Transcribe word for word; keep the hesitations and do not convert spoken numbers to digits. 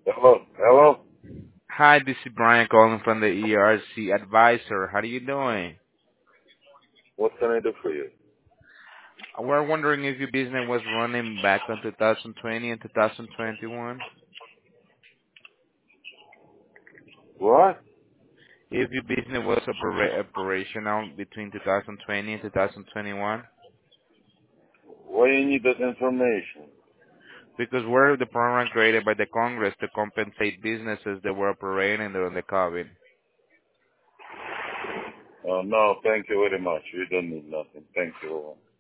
Hello, hello. Hi, this is Brian calling from the E R C Advisor. How are you doing? What can I do for you? We're wondering if your business was running back in two thousand twenty and two thousand twenty-one. What? If your business was opera- operational between two thousand twenty and two thousand twenty-one. Why you need that information? Because we're the program created by the Congress to compensate businesses that were operating during the COVID. Uh, no, thank you very much. We don't need nothing. Thank you.